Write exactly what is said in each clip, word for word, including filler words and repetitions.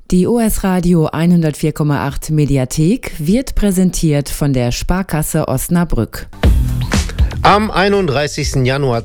Die O S Radio hundertvier Komma acht Mediathek wird präsentiert von der Sparkasse Osnabrück. Am einunddreißigsten Januar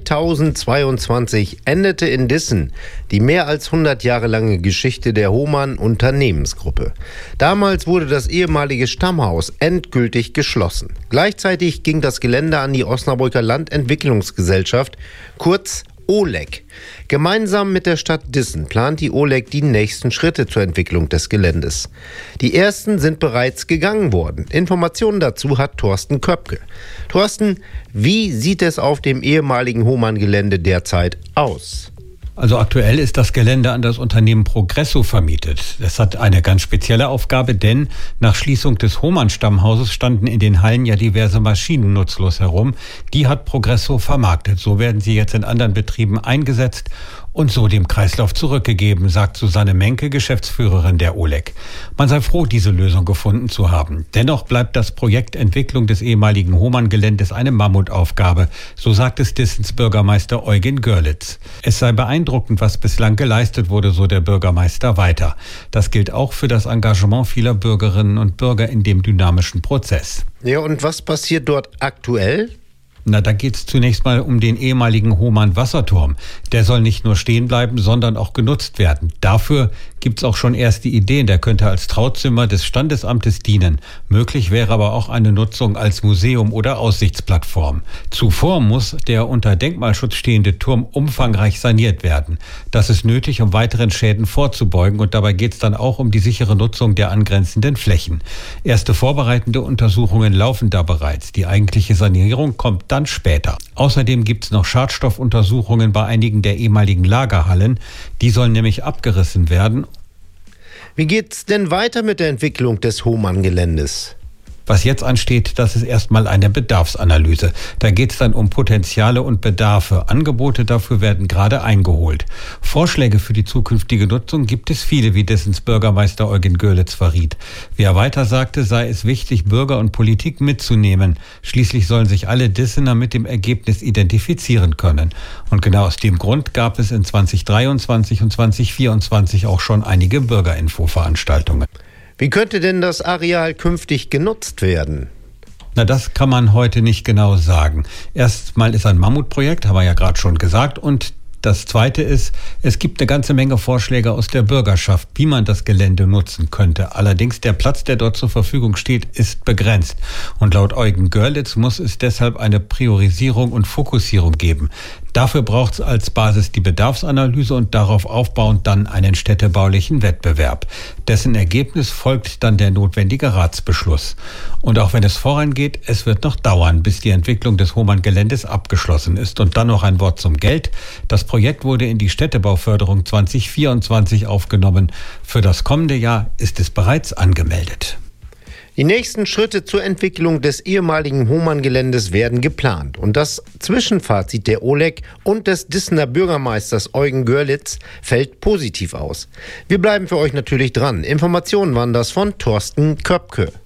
zweitausendzweiundzwanzig endete in Dissen die mehr als hundert Jahre lange Geschichte der Hohmann Unternehmensgruppe. Damals wurde das ehemalige Stammhaus endgültig geschlossen. Gleichzeitig ging das Gelände an die Osnabrücker Landentwicklungsgesellschaft, kurz O L E G. Gemeinsam mit der Stadt Dissen plant die O L E G die nächsten Schritte zur Entwicklung des Geländes. Die ersten sind bereits gegangen worden. Informationen dazu hat Thorsten Köpke. Thorsten, wie sieht es auf dem ehemaligen Hohmann-Gelände derzeit aus? Also aktuell ist das Gelände an das Unternehmen Progresso vermietet. Es hat eine ganz spezielle Aufgabe, denn nach Schließung des Hohmann-Stammhauses standen in den Hallen ja diverse Maschinen nutzlos herum. Die hat Progresso vermarktet. So werden sie jetzt in anderen Betrieben eingesetzt und so dem Kreislauf zurückgegeben, sagt Susanne Menke, Geschäftsführerin der O L E G. Man sei froh, diese Lösung gefunden zu haben. Dennoch bleibt das Projekt Entwicklung des ehemaligen Hohmann-Geländes eine Mammutaufgabe, so sagt es Dissens Bürgermeister Eugen Görlitz. Es sei beeindruckend, was bislang geleistet wurde, so der Bürgermeister weiter. Das gilt auch für das Engagement vieler Bürgerinnen und Bürger in dem dynamischen Prozess. Ja, und was passiert dort aktuell? Na, da geht es zunächst mal um den ehemaligen Hohmann-Wasserturm. Der soll nicht nur stehen bleiben, sondern auch genutzt werden. Dafür gibt es auch schon erste Ideen. Der könnte als Trauzimmer des Standesamtes dienen. Möglich wäre aber auch eine Nutzung als Museum oder Aussichtsplattform. Zuvor muss der unter Denkmalschutz stehende Turm umfangreich saniert werden. Das ist nötig, um weiteren Schäden vorzubeugen. Und dabei geht es dann auch um die sichere Nutzung der angrenzenden Flächen. Erste vorbereitende Untersuchungen laufen da bereits. Die eigentliche Sanierung kommt dann später. Außerdem gibt es noch Schadstoffuntersuchungen bei einigen der ehemaligen Lagerhallen. Die sollen nämlich abgerissen werden. Wie geht's denn weiter mit der Entwicklung des Hohmann-Geländes? Was jetzt ansteht, das ist erstmal eine Bedarfsanalyse. Da geht es dann um Potenziale und Bedarfe. Angebote dafür werden gerade eingeholt. Vorschläge für die zukünftige Nutzung gibt es viele, wie Dissens Bürgermeister Eugen Görlitz verriet. Wie er weiter sagte, sei es wichtig, Bürger und Politik mitzunehmen. Schließlich sollen sich alle Dissener mit dem Ergebnis identifizieren können. Und genau aus dem Grund gab es in zweitausenddreiundzwanzig und zweitausendvierundzwanzig auch schon einige Bürgerinfo-Veranstaltungen. Wie könnte denn das Areal künftig genutzt werden? Na, das kann man heute nicht genau sagen. Erstmal ist ein Mammutprojekt, haben wir ja gerade schon gesagt, und das Zweite ist, es gibt eine ganze Menge Vorschläge aus der Bürgerschaft, wie man das Gelände nutzen könnte. Allerdings der Platz, der dort zur Verfügung steht, ist begrenzt. Und laut Eugen Görlitz muss es deshalb eine Priorisierung und Fokussierung geben. Dafür braucht es als Basis die Bedarfsanalyse und darauf aufbauend dann einen städtebaulichen Wettbewerb. Dessen Ergebnis folgt dann der notwendige Ratsbeschluss. Und auch wenn es vorangeht, es wird noch dauern, bis die Entwicklung des Hohmann-Geländes abgeschlossen ist. Und dann noch ein Wort zum Geld. Das Projekt wurde in die Städtebauförderung zweitausendvierundzwanzig aufgenommen. Für das kommende Jahr ist es bereits angemeldet. Die nächsten Schritte zur Entwicklung des ehemaligen Hohmann-Geländes werden geplant. Und das Zwischenfazit der O L E G und des Dissener Bürgermeisters Eugen Görlitz fällt positiv aus. Wir bleiben für euch natürlich dran. Informationen waren das von Thorsten Köpke.